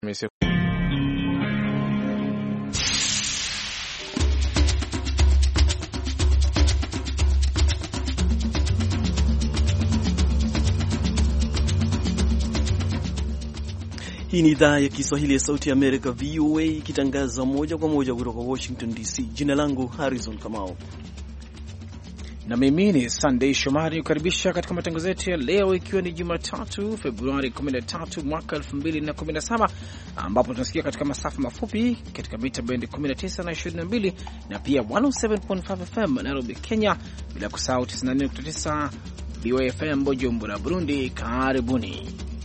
Hii ni idhaa ya Kiswahili ya Sauti ya Amerika, VOA, ikitangaza moja kwa moja kutoka Washington DC. Jina langu Harrison Kamau. Na mimi ni Sunday Shomari, kukaribisha katika matangazo yetu ya leo, ikiwa ni Jumatatu Februari 13 mwaka 2017, ambapo tunasikia katika masafa mafupi katika mita bendi 19 na 22 na pia 107.5 FM Nairobi, Kenya, bila kusahau 94.9 VOA FM Bujumbura, Burundi. Karibuni.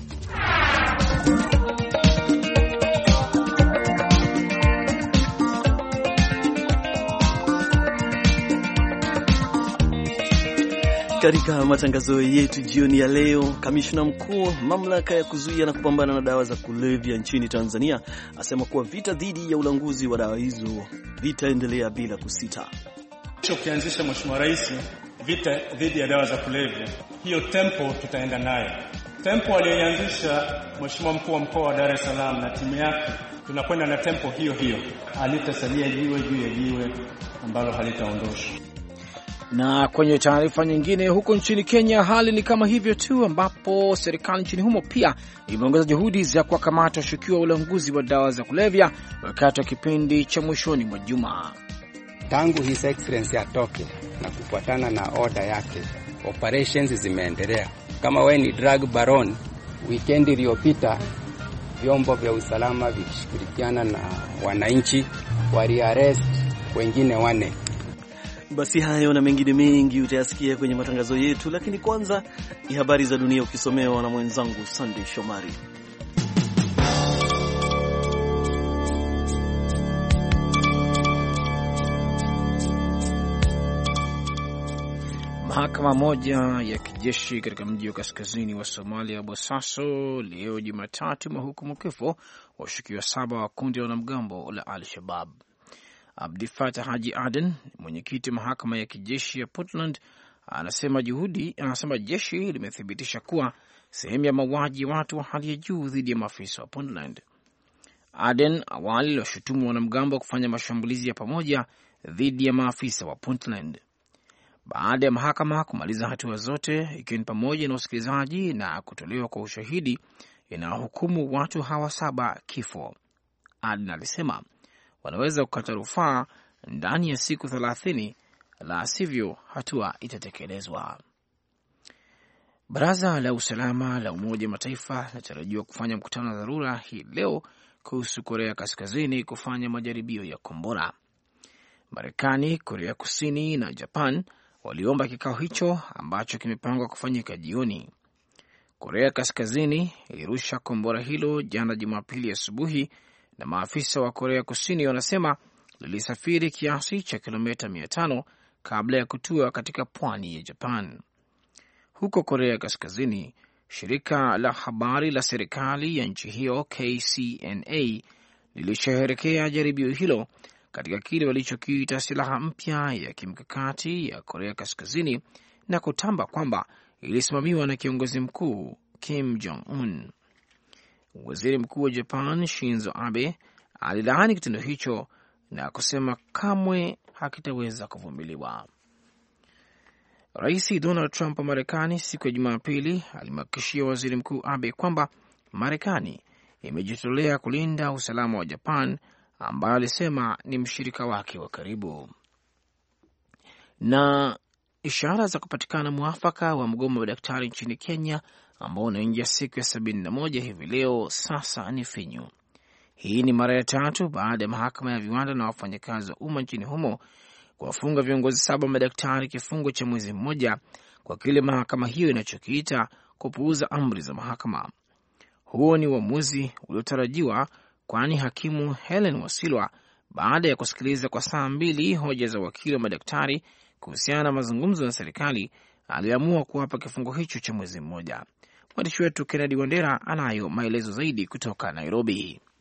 Katika matangazo yetu jioni ya leo, kamishna mkuu mamlaka ya kuzuia na kupambana na dawa za kulevya nchini Tanzania asema kuwa vita dhidi ya ulanguzi wa dawa hizo vitaendelea bila kusita. Ukianzisha Mheshimiwa Rais vita dhidi ya dawa za kulevya, hiyo tempo tutaenda nayo. Tempo aliyoanzisha Mheshimiwa mkuu wa mkoa wa Dar es Salaam na timu yake, tunakwenda na tempo hiyo hiyo. Halitasalia jiwe juu ya jiwe ambalo halitaondoshwa. Na kwenye taarifa nyingine, huko nchini Kenya hali ni kama hivyo tu, ambapo serikali nchini humo pia imeongeza juhudi za kuwakamata washukiwa ulanguzi wa dawa za kulevya wakati wa kipindi cha mwishoni mwa juma. Tangu His Excellency atoke na kufuatana na order yake, operations zimeendelea. Kama wewe ni drug baron, weekend iliyopita vyombo vya usalama vikishirikiana na wananchi waliarrest wengine 4. Basi hayo na mengine mengi utayasikia kwenye matangazo yetu, lakini kwanza ni habari za dunia ukisomewa na mwenzangu Sunday Shomari. Mahakama moja ya kijeshi katika mji wa kaskazini wa Somalia, Bosaso, leo Jumatatu imehukumu kifo washukiwa 7 wa kundi la wanamgambo la Al-Shabaab. Abdi Fatah Haji Aden, mwenyekiti mahakama ya kijeshi ya Puntland, anasema jeshi limethibitisha kuwa sehemu ya mauaji ya watu wa hali ya juu dhidi ya maafisa wa Puntland. Aden awali aliwashutumu wanamgambo kufanya mashambulizi ya pamoja dhidi ya maafisa wa Puntland. Baada ya mahakama kumaliza hatua zote, ikiwa ni pamoja na usikilizaji na kutolewa kwa ushahidi, inahukumu watu hawa 7 kifo. Aden alisema wanaweza kukata rufaa ndani ya siku 30, la sivyo hatua itatekelezwa. Baraza la usalama la Umoja wa Mataifa linatarajiwa kufanya mkutano wa dharura hii leo kuhusu Korea Kaskazini kufanya majaribio ya kombora. Marekani, Korea Kusini na Japan waliomba kikao hicho ambacho kimepangwa kufanyika jioni. Korea Kaskazini ilirusha kombora hilo jana Jumapili asubuhi, na maafisa wa Korea Kusini wanasema lilisafiri kiasi cha kilomita 500 kabla ya kutua katika pwani ya Japan. Huko Korea Kaskazini, shirika la habari la serikali ya nchi hiyo KCNA lilisherehekea jaribio hilo katika kile walichokiita silaha mpya ya kimkakati ya Korea Kaskazini na kutamba kwamba ilisimamiwa na kiongozi mkuu Kim Jong-un. Waziri Mkuu wa Japan Shinzo Abe alilaani kitendo hicho na kusema kamwe hakitaweza kuvumiliwa. Rais Donald Trump wa Marekani siku ya Jumapili alimhakikishia Waziri Mkuu Abe kwamba Marekani imejitolea kulinda usalama wa Japan, ambayo alisema ni mshirika wake wa karibu. Na ishara za kupatikana mwafaka wa mgomo wa daktari nchini Kenya ambao unaingia siku ya 71 hivi leo sasa ni finyu. Hii ni mara ya 3 baada ya mahakama ya viwanda na wafanyakazi wa umma nchini humo kuwafunga viongozi 7 madaktari kifungo cha mwezi mmoja kwa kile mahakama hiyo inachokiita kupuuza amri za mahakama. Huo ni uamuzi uliotarajiwa, kwani hakimu Helen Wasilwa, baada ya kusikiliza kwa saa 2 hoja za wakili wa madaktari kuhusiana na mazungumzo na serikali, aliamua kuwapa kifungo hicho cha mwezi mmoja. Mwandishi wetu Kennedy Wandera anayo maelezo zaidi kutoka Nairobi.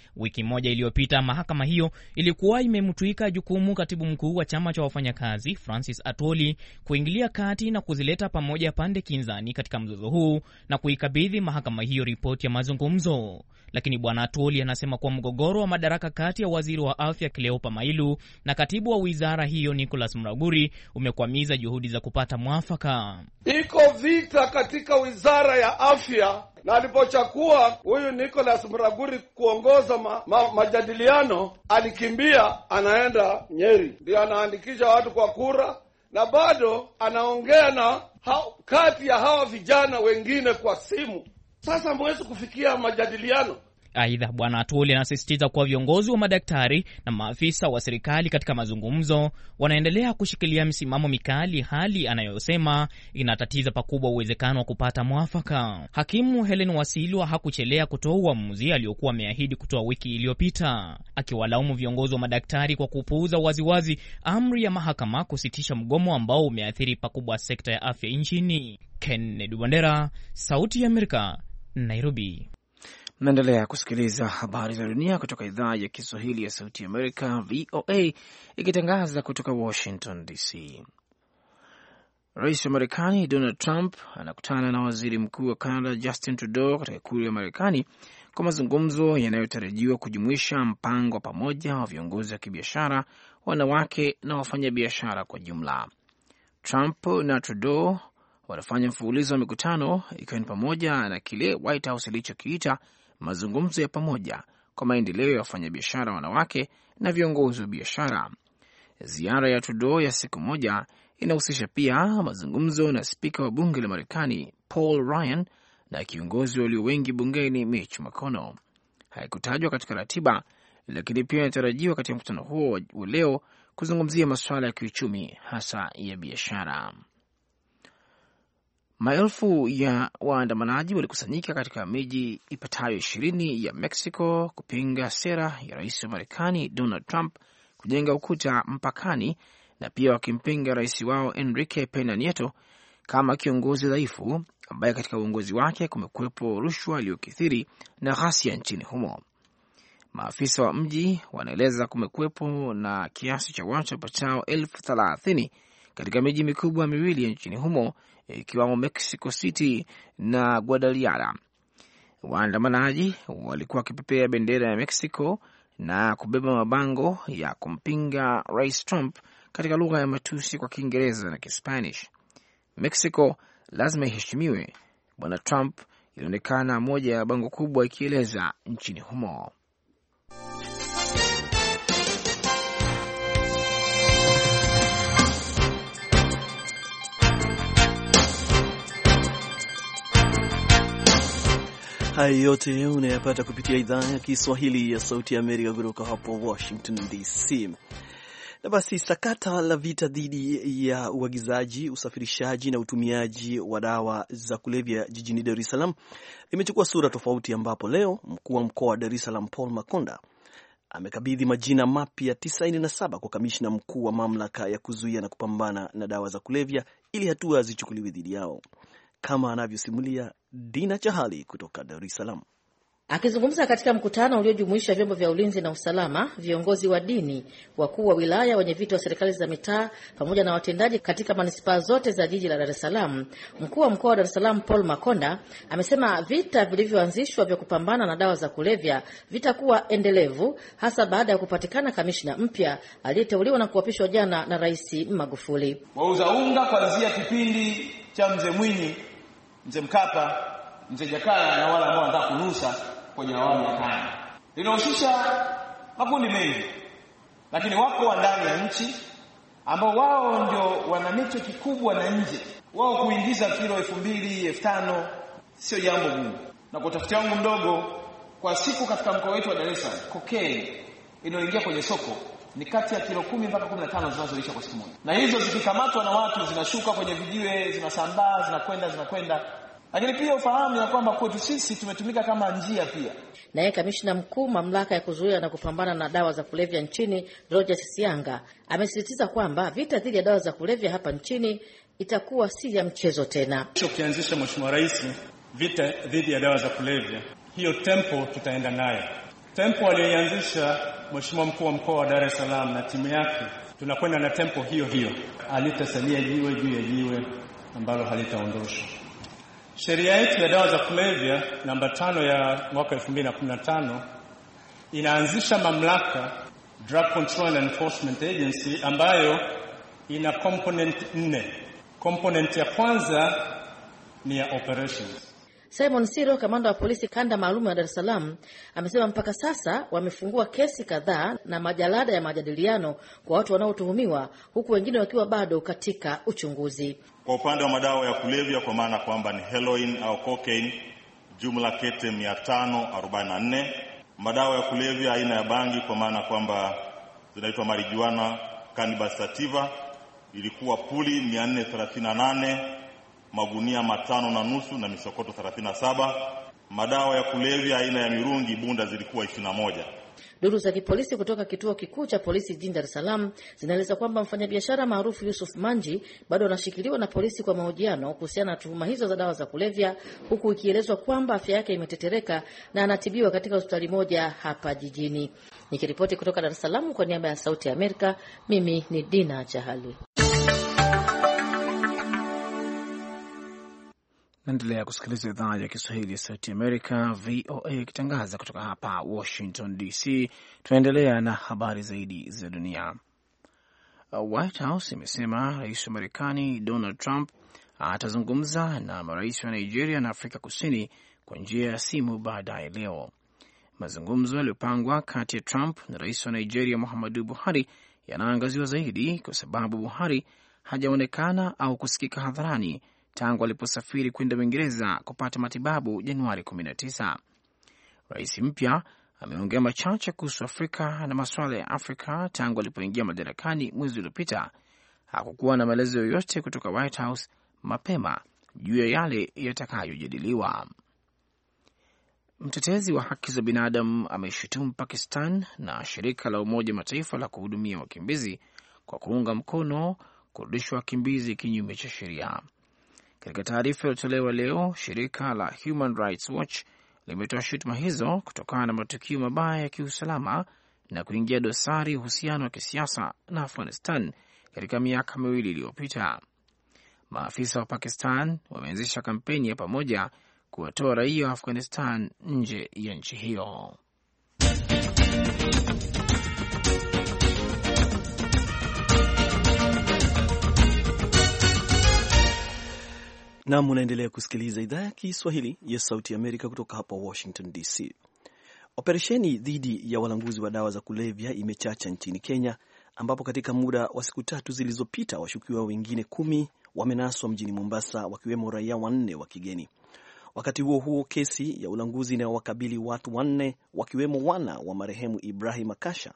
Wiki moja iliyopita, mahakama hiyo ilikuwa imemtuika jukumu katibu mkuu wa chama cha wafanyakazi Francis Atwoli kuingilia kati na kuzileta pamoja pande kinzani katika mzozo huu na kuikabidhi mahakama hiyo ripoti ya mazungumzo. Lakini bwana Atwoli anasema kuwa mgogoro wa madaraka kati ya waziri wa afya Cleopa Mailu na katibu wa wizara hiyo Nicholas Muraguri umekwamiza juhudi za kupata mwafaka. Iko vita katika wizara ya afya, na alipochakua huyu Nicholas Muraguri kuongoza majadiliano, alikimbia anaenda Nyeri, ndio anaandikisha watu kwa kura, na bado anaongea na kati ya hawa vijana wengine kwa simu. Sasa mwezi kufikia majadiliano. Aidha, bwana Atwoli anasisitiza kuwa viongozi wa madaktari na maafisa wa serikali katika mazungumzo wanaendelea kushikilia msimamo mikali, hali anayosema inatatiza pakubwa uwezekano wa kupata mwafaka. Hakimu Helen Wasilwa hakuchelea kutoa uamuzi aliokuwa ameahidi kutoa wiki iliyopita, akiwalaumu viongozi wa madaktari kwa kupuuza waziwazi amri ya mahakama kusitisha mgomo ambao umeathiri pakubwa sekta ya afya nchini. Kennedy Wandera, Sauti ya Amerika, Nairobi. Mnaendelea kusikiliza habari za dunia kutoka idhaa ya Kiswahili ya Sauti ya Amerika, VOA, ikitangaza kutoka Washington DC. Rais wa Marekani Donald Trump anakutana na waziri mkuu wa Canada Justin Trudeau katika ikulu ya Marekani kwa mazungumzo yanayotarajiwa kujumuisha mpango wa pamoja wa viongozi wa kibiashara, wanawake na wafanyabiashara kwa jumla. Trump na Trudeau wanafanya mfululizo wa mikutano, ikiwa ni pamoja na kile White House ilichokiita mazungumzo ya pamoja kwa maendeleo ya wafanyabiashara wanawake na viongozi wa biashara. Ziara ya Trudeau ya siku moja inahusisha pia mazungumzo na spika wa bunge la Marekani Paul Ryan na kiongozi walio wengi bungeni Mitch McConnell. Haikutajwa katika ratiba, lakini pia inatarajiwa katika mkutano huo wa leo kuzungumzia masuala ya kiuchumi, hasa ya biashara. Maelfu ya waandamanaji walikusanyika katika miji ipatayo 20 ya Mexico kupinga sera ya rais wa Marekani Donald Trump kujenga ukuta mpakani, na pia wakimpinga rais wao Enrique Pena Nieto kama kiongozi dhaifu ambaye katika uongozi wake kumekuwepo rushwa iliyokithiri na ghasia nchini humo. Maafisa wa mji wanaeleza kumekuwepo na kiasi cha watu wapatao 30,000 katika miji mikubwa miwili ya nchini humo, ikiwamo Mexico City na Guadalajara. Waandamanaji walikuwa wakipepea bendera ya Mexico na kubeba mabango ya kumpinga rais Trump katika lugha ya matusi kwa Kiingereza na Kispanish. Mexico lazima iheshimiwe, bwana Trump ilionekana moja ya bango kubwa ikieleza nchini humo. Haya yote unayapata kupitia idhaa ya Kiswahili ya Sauti ya Amerika kutoka hapo Washington DC. Na basi sakata la vita dhidi ya uagizaji, usafirishaji na utumiaji wa dawa za kulevya jijini Dar es Salaam limechukua sura tofauti, ambapo leo mkuu wa mkoa wa Dar es Salaam Paul Makonda amekabidhi majina mapya 97 kwa kamishna mkuu wa mamlaka ya kuzuia na kupambana na dawa za kulevya ili hatua zichukuliwe dhidi yao, kama anavyosimulia Dina Chahali kutoka Dar es Salaam. Akizungumza katika mkutano uliojumuisha vyombo vya ulinzi na usalama, viongozi wa dini, wakuu wa wilaya, wenyeviti wa serikali za mitaa pamoja na watendaji katika manispaa zote za jiji la Dar es Salaam, mkuu wa mkoa wa Dar es Salaam Paul Makonda amesema vita vilivyoanzishwa vya kupambana na dawa za kulevya vitakuwa endelevu, hasa baada ya kupatikana kamishna mpya aliyeteuliwa na kuapishwa jana na Rais Magufuli. Wauza unga kuanzia kipindi cha Mzee Mwinyi, Mzee Mkapa, Mzee Jakaya na wale ambao wanataka kunusa kwenye awamu ya 5. Linahusisha makundi mengi, lakini wako wa ndani ya nchi ambao wao ndio wana nicho kikubwa na nje. Wao kuingiza kilo 2,000, 5,000 sio jambo gumu. Na kwa utafiti wangu mdogo, kwa siku katika mkoa wetu wa Dar es Salaam, cocaine inayoingia kwenye soko ni kati ya kilo 10 mpaka 15 zinazoisha kwa siku moja. Na hizo zikikamatwa na watu zinashuka kwenye vijiwe, zinasambaa, zinakwenda. Lakini pia ufahamu ya kwamba kwetu sisi tumetumika kama njia pia. Naye kamishna mkuu mamlaka ya kuzuia na kupambana na dawa za kulevya nchini Rogers Sianga amesisitiza kwamba vita dhidi ya dawa za kulevya hapa nchini itakuwa si ya mchezo tena. Ukianzisha Mheshimiwa Rais vita dhidi ya dawa za kulevya, hiyo tempo tutaenda nayo. Tempo aliyoanzisha Mheshimiwa mkuu wa mkoa wa Dar es Salaam na timu yake, tunakwenda na tempo hiyo hiyo. Halitasalia jiwe juu ya jiwe ambalo halitaondoshwa. Sheria yetu ya dawa za kulevya namba 5 ya mwaka 2015 inaanzisha mamlaka Drug Control and Enforcement Agency ambayo ina component 4. Component ya kwanza ni ya operations. Simon Siro, kamanda wa polisi kanda maalum ya Dar es Salaam, amesema mpaka sasa wamefungua kesi kadhaa na majalada ya majadiliano kwa watu wanaotuhumiwa, huku wengine wakiwa bado katika uchunguzi. Kwa upande wa madawa ya kulevya, kwa maana kwamba ni heroin au cocaine, jumla kete 544. Madawa ya kulevya aina ya bangi, kwa maana kwamba zinaitwa marijuana, cannabis sativa, ilikuwa puli 438, magunia 5.5 na misokoto 37. Madawa ya kulevya aina ya mirungi bunda zilikuwa 21. Duru za kipolisi kutoka kituo kikuu cha polisi jijini Dar es Salaam zinaeleza kwamba mfanyabiashara maarufu Yusuf Manji bado anashikiliwa na polisi kwa mahojiano kuhusiana na tuhuma hizo za dawa za kulevya, huku ikielezwa kwamba afya yake imetetereka na anatibiwa katika hospitali moja hapa jijini. Nikiripoti kutoka Dar es Salaam kwa niaba ya Sauti ya Amerika, mimi ni Dina Chahali. Naendelea kusikiliza idhaa ya Kiswahili ya Sauti Amerika, VOA, ikitangaza kutoka hapa Washington DC. Tunaendelea na habari zaidi za dunia. White House imesema rais wa Marekani Donald Trump atazungumza na marais wa Nigeria na Afrika Kusini kwa njia ya simu baadaye leo. Mazungumzo yaliyopangwa kati ya Trump na rais wa Nigeria Muhammadu Buhari yanaangaziwa zaidi kwa sababu Buhari hajaonekana au kusikika hadharani tangu aliposafiri kwenda Uingereza kupata matibabu Januari 19. Rais mpya ameongea machache kuhusu Afrika na masuala ya Afrika tangu alipoingia madarakani mwezi uliopita. Hakukuwa na maelezo yoyote kutoka White House mapema juu ya yale yatakayojadiliwa. Mtetezi wa haki za binadamu ameshutumu Pakistan na shirika la Umoja Mataifa la kuhudumia wakimbizi kwa kuunga mkono kurudishwa wakimbizi kinyume cha sheria. Katika taarifa iliyotolewa leo, shirika la Human Rights Watch limetoa shutuma hizo kutokana na matukio mabaya ya kiusalama na kuingia dosari uhusiano wa kisiasa na Afghanistan katika miaka 2 iliyopita. Maafisa wa Pakistan wameanzisha kampeni ya pamoja kuwatoa raia wa Afghanistan nje ya nchi hiyo. Na munaendelea kusikiliza idhaa ya Kiswahili ya Sauti ya Amerika kutoka hapa Washington DC. Operesheni dhidi ya walanguzi wa dawa za kulevya imechacha nchini Kenya, ambapo katika muda wa siku 3 zilizopita washukiwa wengine 10 wamenaswa mjini Mombasa, wakiwemo raia 4 wa kigeni. Wakati huo huo, kesi ya ulanguzi inayowakabili watu 4 wakiwemo wana wa marehemu Ibrahim Akasha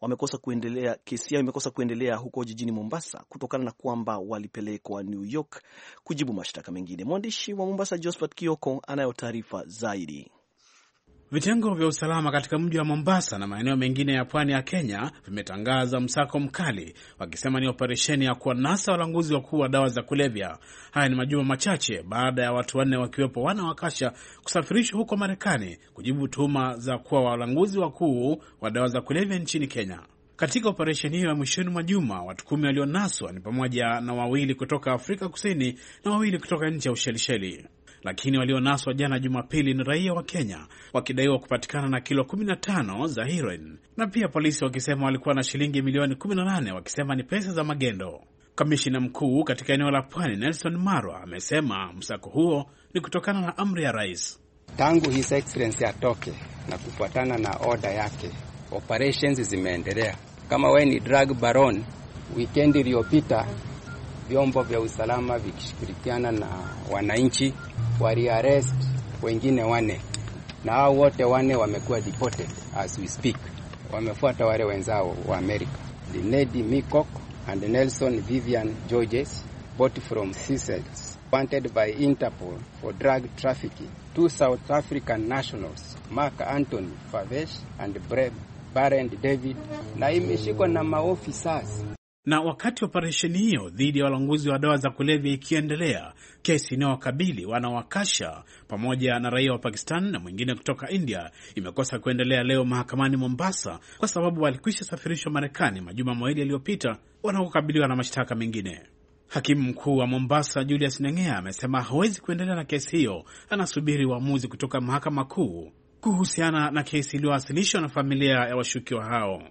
kesi yao imekosa kuendelea huko jijini Mombasa kutokana na kwamba walipelekwa New York kujibu mashtaka mengine. Mwandishi wa Mombasa Josephat Kioko anayo taarifa zaidi. Vitengo vya usalama katika mji wa Mombasa na maeneo mengine ya pwani ya Kenya vimetangaza msako mkali, wakisema ni operesheni ya kuwanasa walanguzi wakuu wa dawa za kulevya. Haya ni majuma machache baada ya watu 4 wakiwepo wana wa Akasha kusafirishwa huko Marekani kujibu tuhuma za kuwa walanguzi wakuu wa dawa za kulevya nchini Kenya. Katika operesheni hiyo ya mwishoni mwa juma, watu 10 walionaswa ni pamoja na 2 kutoka Afrika Kusini na 2 kutoka nchi ya Ushelisheli. Lakini walionaswa jana Jumapili ni raia wa Kenya, wakidaiwa kupatikana na kilo 15 za heroin, na pia polisi wakisema walikuwa na shilingi milioni 18, wakisema ni pesa za magendo. Kamishina mkuu katika eneo la Pwani Nelson Marwa amesema msako huo ni kutokana na amri ya rais. Tangu His Excellency atoke na kufuatana na order yake, operations zimeendelea. Kama wewe ni drug baron, weekend iliyopita vyombo vya usalama vikishirikiana na wananchi waliarrest wengine 4, na hao wote 4 wamekuwa deported as we speak. Wamefuata wale wenzao wa Amerika, Linedi Mikok and Nelson Vivian Georges, both from Seychelles, wanted by Interpol for drug trafficking. 2 South African nationals, Mark Anthony Favesh and Baren David, na imeshikwa na maofficers Na wakati operesheni hiyo dhidi ya walanguzi wa dawa za kulevya ikiendelea, kesi inayowakabili wana wa Kasha pamoja na raia wa Pakistan na mwingine kutoka India imekosa kuendelea leo mahakamani Mombasa kwa sababu walikwisha safirishwa Marekani majuma mawili yaliyopita wanakokabiliwa na mashtaka mengine. Hakimu mkuu wa Mombasa Julius Neng'ea amesema hawezi kuendelea na kesi hiyo, anasubiri uamuzi kutoka mahakama kuu kuhusiana na kesi iliyowasilishwa na familia ya washukiwa hao.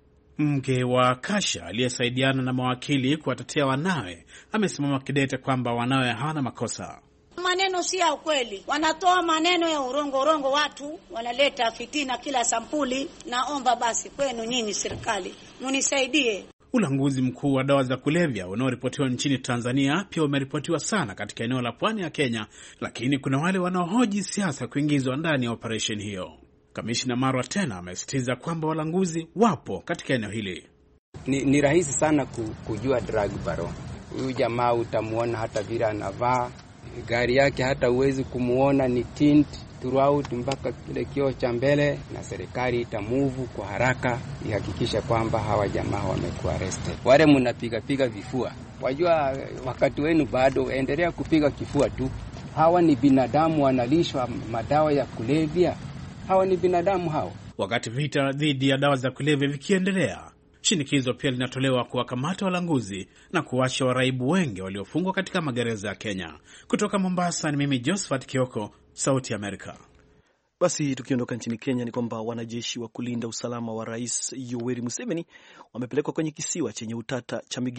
Mke wa Kasha aliyesaidiana na mawakili kuwatetea wanawe amesimama kidete kwamba wanawe hawana makosa. Maneno si ya ukweli, wanatoa maneno ya urongo, watu wanaleta fitina kila sampuli. Naomba basi kwenu nyinyi serikali munisaidie. Ulanguzi mkuu wa dawa za kulevya unaoripotiwa nchini Tanzania pia umeripotiwa sana katika eneo la pwani ya Kenya, lakini kuna wale wanaohoji siasa kuingizwa ndani ya operation hiyo. Kamishna Marwa tena amesitiza kwamba walanguzi wapo katika eneo hili. Ni rahisi sana kujua drug baron. Huyu jamaa utamuona hata vile anavaa, gari yake hata uwezi kumuona, ni tint throughout mpaka kile kioo cha mbele, na serikali itamove kwa haraka ihakikisha kwamba hawa jamaa wamekuwa arrested. Wale mnapiga vifua, wajua wakati wenu bado, endelea kupiga kifua tu. Hawa ni binadamu wanalishwa madawa ya kulevya. Hawa ni binadamu hao. Wakati vita dhidi ya dawa za kulevya vikiendelea, shinikizo pia linatolewa kuwakamata walanguzi na kuacha waraibu wengi waliofungwa katika magereza ya Kenya. Kutoka Mombasa ni mimi Josephat Kioko, Sauti ya Amerika. Basi tukiondoka nchini Kenya ni kwamba wanajeshi wa kulinda usalama wa Rais Yoweri Museveni wamepelekwa kwenye kisiwa chenye utata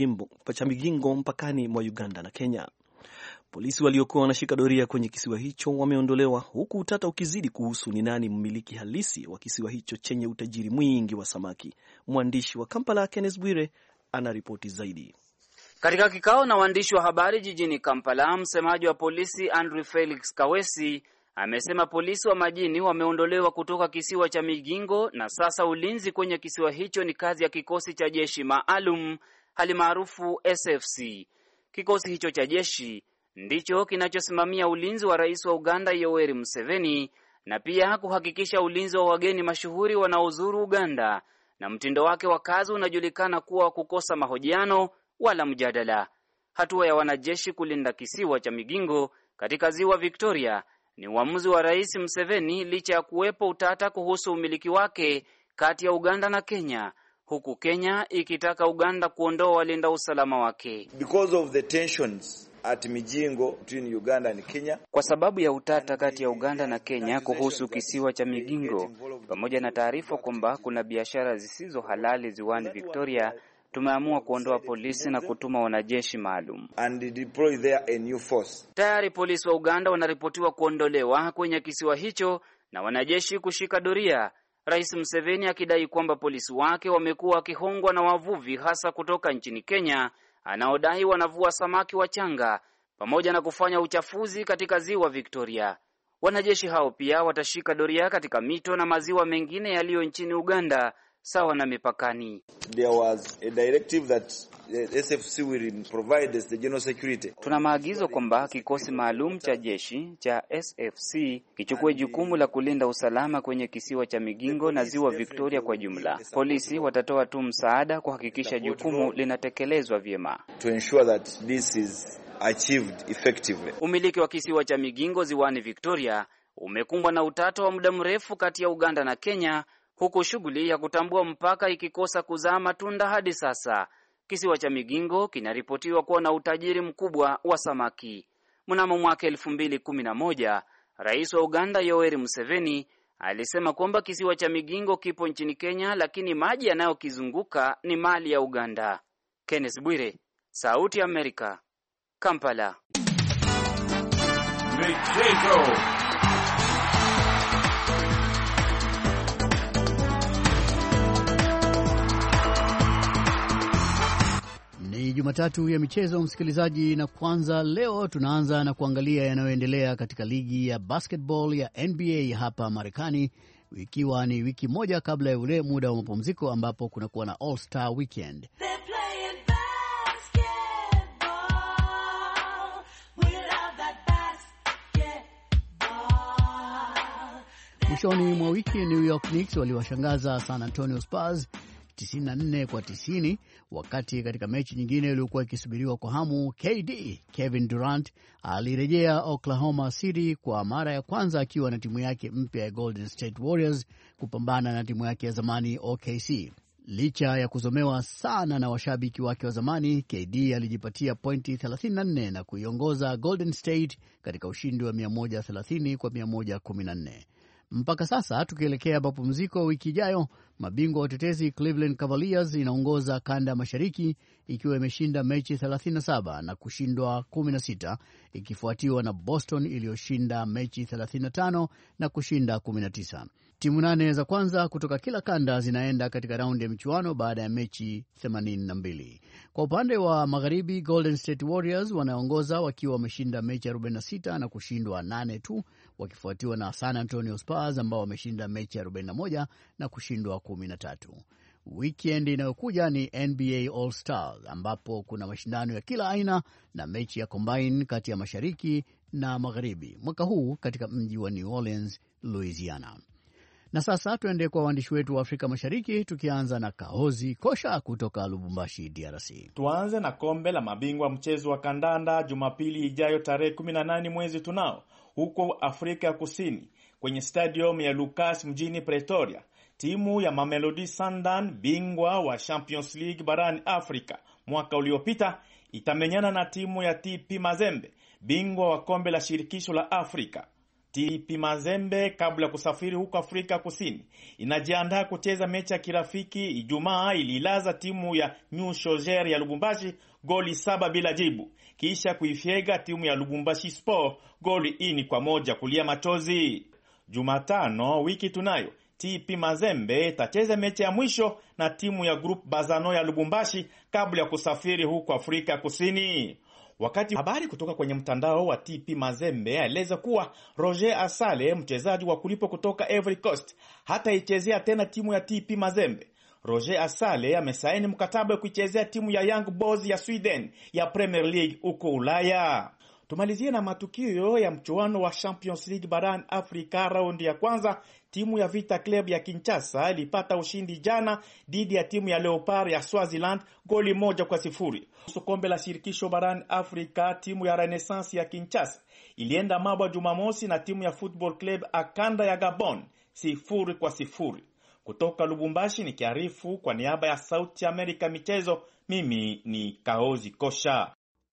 cha Migingo mpakani mwa Uganda na Kenya. Polisi waliokuwa wanashika doria kwenye kisiwa hicho wameondolewa, huku utata ukizidi kuhusu ni nani mmiliki halisi wa kisiwa hicho chenye utajiri mwingi wa samaki. Mwandishi wa Kampala Kenneth Bwire anaripoti zaidi. Katika kikao na waandishi wa habari jijini Kampala, msemaji wa polisi Andrew Felix Kawesi amesema polisi wa majini wameondolewa kutoka kisiwa cha Migingo na sasa ulinzi kwenye kisiwa hicho ni kazi ya kikosi cha jeshi maalum halimaarufu SFC. Kikosi hicho cha jeshi ndicho kinachosimamia ulinzi wa rais wa Uganda Yoweri Museveni na pia kuhakikisha ulinzi wa wageni mashuhuri wanaozuru Uganda, na mtindo wake wa kazi unajulikana kuwa kukosa mahojiano wala mjadala. Hatua ya wanajeshi kulinda kisiwa cha Migingo katika ziwa Victoria ni uamuzi wa Rais Museveni licha ya kuwepo utata kuhusu umiliki wake kati ya Uganda na Kenya, huku Kenya ikitaka Uganda kuondoa walinda usalama wake. Because of the tensions at Migingo between Uganda and Kenya. Kwa sababu ya utata kati ya Uganda na Kenya kuhusu kisiwa cha Migingo, pamoja na taarifa kwamba kuna biashara zisizo halali ziwani Victoria, tumeamua kuondoa polisi na kutuma wanajeshi maalum. And deploy there a new force. Tayari polisi wa Uganda wanaripotiwa kuondolewa kwenye kisiwa hicho na wanajeshi kushika doria, Rais Museveni akidai kwamba polisi wake wamekuwa wakihongwa na wavuvi hasa kutoka nchini Kenya anaodai wanavua samaki wachanga pamoja na kufanya uchafuzi katika ziwa Victoria. Wanajeshi hao pia watashika doria katika mito na maziwa mengine yaliyo nchini Uganda sawa na mipakani. There was a directive that the SFC will provide as the general security. Tuna maagizo kwamba kikosi maalum cha jeshi cha SFC kichukue jukumu la kulinda usalama kwenye kisiwa cha Migingo na ziwa Victoria kwa jumla. Polisi watatoa tu msaada kuhakikisha jukumu linatekelezwa vyema. To ensure that this is achieved effectively. Umiliki wa kisiwa cha Migingo ziwani Victoria umekumbwa na utata wa muda mrefu kati ya Uganda na Kenya, huku shughuli ya kutambua mpaka ikikosa kuzaa matunda hadi sasa. Kisiwa cha Migingo kinaripotiwa kuwa na utajiri mkubwa wa samaki. Mnamo mwaka 2011, Rais wa Uganda Yoweri Museveni alisema kwamba kisiwa cha Migingo kipo nchini Kenya, lakini maji yanayokizunguka ni mali ya Uganda. Kenneth Bwire, Sauti ya Amerika, Kampala. Michezo. Ni Jumatatu ya michezo, msikilizaji, na kwanza leo tunaanza na kuangalia yanayoendelea katika ligi ya basketball ya NBA hapa Marekani, ikiwa ni wiki moja kabla ya ule muda wa mapumziko ambapo kunakuwa na All-Star Weekend. Mwishoni mwa wiki New York Knicks waliwashangaza San Antonio Spurs 94-90, wakati katika mechi nyingine iliyokuwa ikisubiriwa kwa hamu, KD Kevin Durant alirejea Oklahoma City kwa mara ya kwanza akiwa na timu yake mpya ya Golden State Warriors kupambana na timu yake ya zamani OKC. Licha ya kuzomewa sana na washabiki wake wa zamani, KD alijipatia pointi 34 na kuiongoza Golden State katika ushindi wa 130-114. Mpaka sasa tukielekea mapumziko wiki ijayo, mabingwa watetezi Cleveland Cavaliers inaongoza kanda ya mashariki ikiwa imeshinda mechi 37 na kushindwa 16, ikifuatiwa na Boston iliyoshinda mechi 35 na kushinda 19. Timu 8 za kwanza kutoka kila kanda zinaenda katika raundi ya michuano baada ya mechi 82. Kwa upande wa magharibi, Golden State Warriors wanaongoza wakiwa wameshinda mechi 46 na kushindwa 8 tu, wakifuatiwa na San Antonio Spurs ambao wameshinda mechi 41 na kushindwa 13. Weekend inayokuja ni NBA All Stars ambapo kuna mashindano ya kila aina na mechi ya combine kati ya mashariki na magharibi, mwaka huu katika mji wa New Orleans, Louisiana. Na sasa tuende kwa waandishi wetu wa Afrika Mashariki, tukianza na Kahozi Kosha kutoka Lubumbashi, DRC. Tuanze na kombe la mabingwa mchezo wa kandanda Jumapili ijayo tarehe 18 mwezi tunao huko Afrika Kusini kwenye stadium ya Lucas mjini Pretoria. Timu ya Mamelodi Sundowns, bingwa wa Champions League barani Afrika mwaka uliopita, itamenyana na timu ya TP Mazembe, bingwa wa kombe la shirikisho la Afrika. TP Mazembe kabla kusafiri huko Afrika Kusini inajiandaa kucheza mechi ya kirafiki. Ijumaa ililaza timu ya New Shoger ya Lubumbashi goli 7 bila jibu, kisha kuifyega timu ya Lubumbashi Sport goli 4-1 kulia machozi. Jumatano wiki tunayo TP Mazembe itacheza mechi ya mwisho na timu ya Group Bazano ya Lubumbashi kabla ya kusafiri huko Afrika Kusini. Wakati habari kutoka kwenye mtandao wa TP Mazembe aeleza kuwa Roger Asale, mchezaji wa kulipo kutoka Ivory Coast, hata ichezea tena timu ya TP Mazembe. Roger Asale amesaini mkataba wa kuichezea timu ya Young Boys ya Sweden ya Premier League huko Ulaya. Tumalizie na matukio ya mchuano wa Champions League barani Afrika raundi ya kwanza. Timu ya Vita Club ya Kinshasa ilipata ushindi jana dhidi ya timu ya Leopard ya Swaziland goli 1-0. Kombe la shirikisho barani Afrika, timu ya Renaissance ya Kinshasa ilienda mabwa Jumamosi na timu ya Football Club Akanda ya Gabon 0-0. Kutoka Lubumbashi nikiarifu kwa niaba ya Sauti Amerika michezo, mimi ni Kaozi Kosha.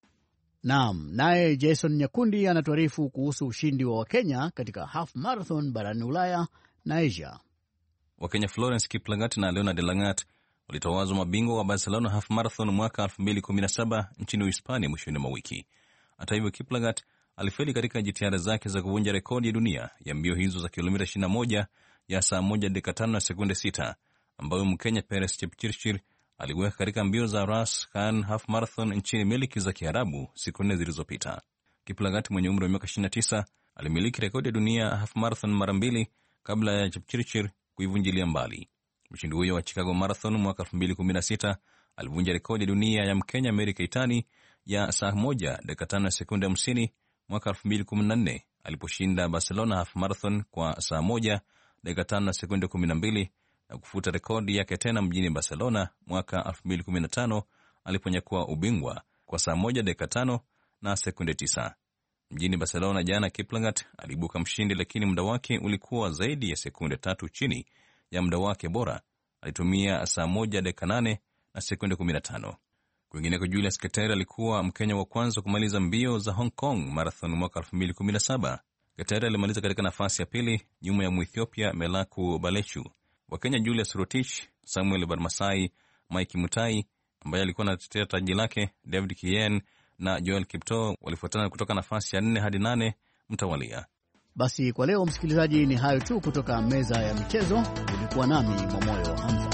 Naam, naye Jason Nyakundi anatuarifu kuhusu ushindi wa Wakenya katika half marathon barani Ulaya na Asia. Wakenya Florence Kiplagat na Leonard Langat walitawazwa mabingwa wa Barcelona half marathon mwaka 2017 nchini Uhispania mwishoni mwa wiki. Hata hivyo, Kiplagat alifeli katika jitihada zake za kuvunja rekodi ya dunia ya mbio hizo za kilomita 21 ya saa 1 dakika 5 na sekunde 6 ambayo Mkenya Peres Chepchirchir aliweka katika mbio za Ras Khan half marathon nchini Miliki za Kiarabu siku 4 zilizopita. Kiplagat mwenye umri wa miaka 29 alimiliki rekodi ya dunia half marathon mara 2 kabla ya Chepchirchir kuivunjilia mbali. Mshindi huyo wa Chicago Marathon mwaka 2016 alivunja rekodi ya dunia ya Mkenya Mary Keitany ya saa 1 dakika 5 sekunde 50 mwaka 2014 aliposhinda Barcelona half marathon kwa saa 1 dakika 5 sekunde 12 na kufuta rekodi yake tena mjini Barcelona mwaka 2015 aliponyakua ubingwa kwa saa 1 dakika 5 na sekunde 9. Mjini Barcelona jana, Kiplagat alibuka mshindi, lakini muda wake ulikuwa zaidi ya sekunde 3 chini ya muda wake bora. Alitumia saa 1 dakika 8 na sekunde 15. Kwingineko, Julius Keter alikuwa Mkenya wa kwanza kumaliza mbio za Hong Kong Marathon mwaka 2017. Keter alimaliza katika nafasi ya pili nyuma ya Muethiopia Melaku Balechu. Wakenya Julius Rotich, Samuel Barmasai, Mike Mutai ambaye alikuwa anatetea taji lake, David Kien na Joel Kipto walifuatana kutoka nafasi ya 4 hadi 8 mtawalia. Basi kwa leo msikilizaji, ni hayo tu kutoka meza ya michezo. Ulikuwa nami Mwamoyo wa Hamza.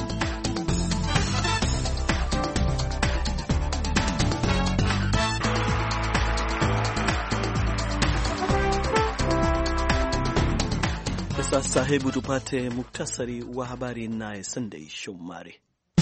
Sasa hebu tupate muktasari wa habari naye Sunday Shomari.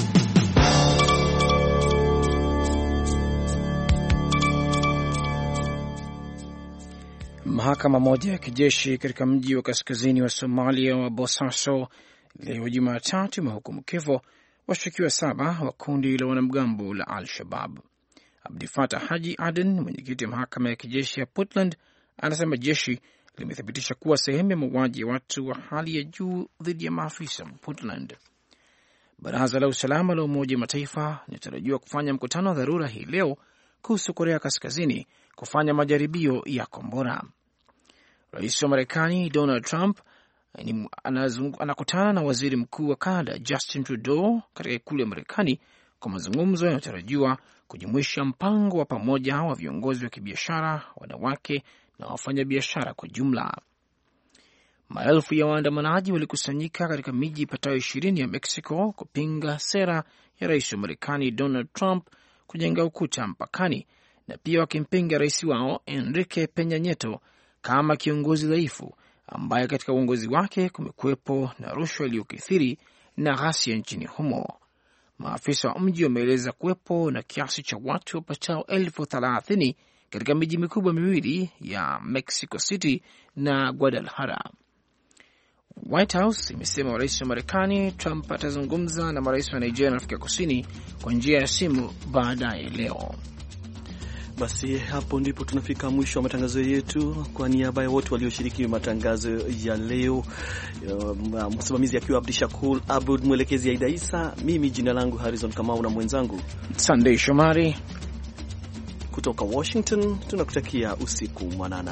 Mahakama moja ya kijeshi katika mji wa kaskazini wa Somalia wa Bosaso leo Jumatatu imehukumu kifo washukiwa 7 wa kundi la wanamgambo la Al-Shabab. Abdi Fatah Haji Aden, mwenyekiti wa mahakama ya kijeshi ya Puntland, anasema jeshi limethibitisha kuwa sehemu ya mauaji ya watu wa hali ya juu dhidi ya maafisa wa Puntland. Baraza la usalama la Umoja wa Mataifa linatarajiwa kufanya mkutano wa dharura hii leo kuhusu Korea Kaskazini kufanya majaribio ya kombora. Rais wa Marekani Donald Trump anakutana na waziri mkuu wa Canada Justin Trudeau katika ikulu ya Marekani kwa mazungumzo yanayotarajiwa kujumuisha mpango wa pamoja wa viongozi wa kibiashara, wanawake na wafanyabiashara kwa jumla. Maelfu ya waandamanaji walikusanyika katika miji ipatayo 20 ya Mexico kupinga sera ya rais wa Marekani Donald Trump kujenga ukuta mpakani, na pia wakimpinga rais wao Enrique Peña Nieto kama kiongozi dhaifu ambaye katika uongozi wake kumekuwepo na rushwa iliyokithiri na ghasia nchini humo. Maafisa wa mji wameeleza kuwepo na kiasi cha watu wapatao 30,000 katika miji mikubwa miwili ya Mexico City na Guadalajara. White House imesema rais wa Marekani Trump atazungumza na marais wa Nigeria na Afrika Kusini kwa njia ya simu baadaye leo. Basi hapo ndipo tunafika mwisho wa matangazo yetu. Kwa niaba ya wote walioshiriki matangazo ya leo, msimamizi akiwa Abdishakur Abud, mwelekezi Aida Isa, mimi jina langu Harrison Kamau na mwenzangu Sunday Shomari kutoka Washington, tunakutakia usiku mwanana.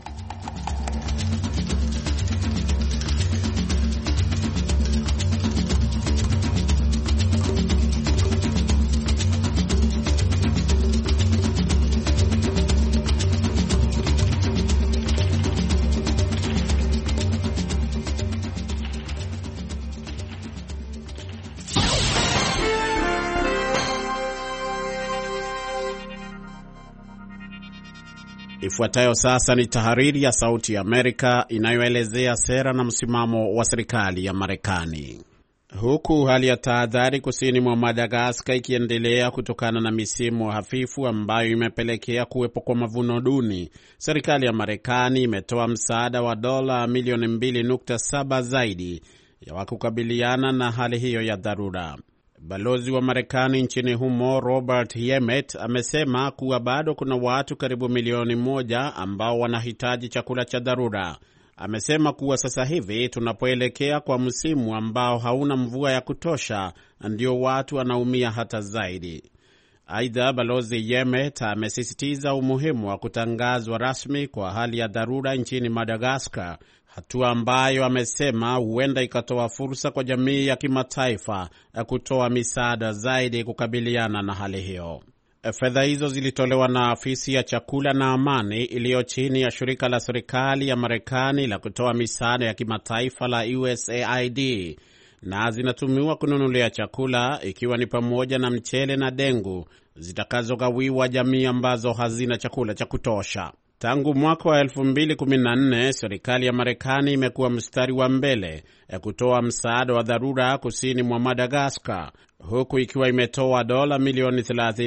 Ifuatayo sasa ni tahariri ya Sauti ya Amerika inayoelezea sera na msimamo wa serikali ya Marekani. Huku hali ya tahadhari kusini mwa Madagaskar ikiendelea kutokana na misimu hafifu ambayo imepelekea kuwepo kwa mavuno duni, serikali ya Marekani imetoa msaada wa dola milioni 2.7 zaidi ya kukabiliana na hali hiyo ya dharura. Balozi wa Marekani nchini humo Robert Yemet amesema kuwa bado kuna watu karibu milioni 1 ambao wanahitaji chakula cha dharura. Amesema kuwa sasa hivi tunapoelekea kwa msimu ambao hauna mvua ya kutosha, ndio watu wanaumia hata zaidi. Aidha, Balozi Yemet amesisitiza umuhimu wa kutangazwa rasmi kwa hali ya dharura nchini Madagaskar, hatua ambayo amesema huenda ikatoa fursa kwa jamii ya kimataifa kutoa misaada zaidi kukabiliana na hali hiyo. Fedha hizo zilitolewa na afisi ya chakula na amani iliyo chini ya shirika la serikali ya Marekani la kutoa misaada ya kimataifa la USAID, na zinatumiwa kununulia chakula ikiwa ni pamoja na mchele na dengu zitakazogawiwa jamii ambazo hazina chakula cha kutosha. Tangu mwaka wa 2014, serikali ya Marekani imekuwa mstari wa mbele ya kutoa msaada wa dharura kusini mwa Madagaskar, huku ikiwa imetoa dola milioni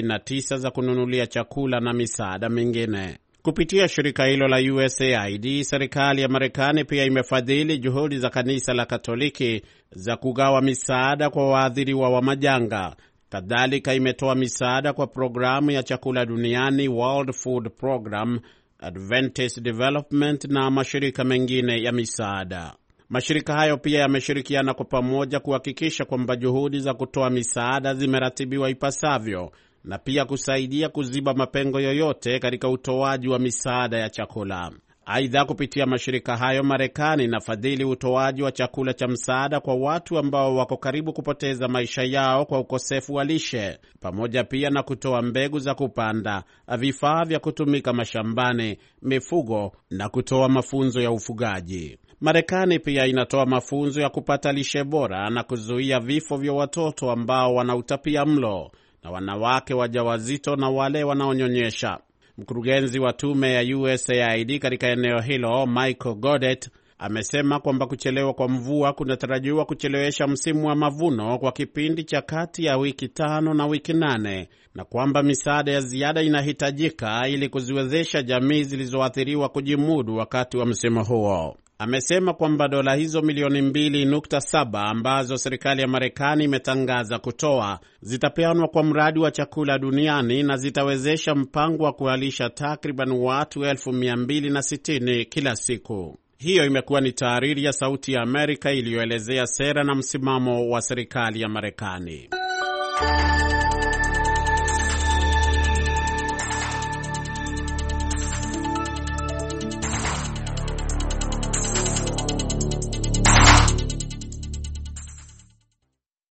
39 za kununulia chakula na misaada mingine. Kupitia shirika hilo la USAID, serikali ya Marekani pia imefadhili juhudi za kanisa la Katoliki za kugawa misaada kwa waathiriwa wa majanga. Kadhalika imetoa misaada kwa programu ya chakula duniani World Food Program, Adventist Development na mashirika mengine ya misaada. Mashirika hayo pia yameshirikiana kwa pamoja kuhakikisha kwamba juhudi za kutoa misaada zimeratibiwa ipasavyo na pia kusaidia kuziba mapengo yoyote katika utoaji wa misaada ya chakula. Aidha, kupitia mashirika hayo, Marekani inafadhili utoaji wa chakula cha msaada kwa watu ambao wako karibu kupoteza maisha yao kwa ukosefu wa lishe, pamoja pia na kutoa mbegu za kupanda, vifaa vya kutumika mashambani, mifugo na kutoa mafunzo ya ufugaji. Marekani pia inatoa mafunzo ya kupata lishe bora na kuzuia vifo vya watoto ambao wanautapia mlo na wanawake wajawazito na wale wanaonyonyesha. Mkurugenzi wa tume ya USAID katika eneo hilo, Michael Godet, amesema kwamba kuchelewa kwa mvua kunatarajiwa kuchelewesha msimu wa mavuno kwa kipindi cha kati ya wiki 5 na wiki 8, na kwamba misaada ya ziada inahitajika ili kuziwezesha jamii zilizoathiriwa kujimudu wakati wa msimu huo. amesema kwamba dola hizo milioni 2.7 ambazo serikali ya Marekani imetangaza kutoa zitapeanwa kwa mradi wa chakula duniani na zitawezesha mpango wa kuwalisha takriban watu 260,000 kila siku. Hiyo imekuwa ni tahariri ya Sauti ya Amerika iliyoelezea sera na msimamo wa serikali ya Marekani.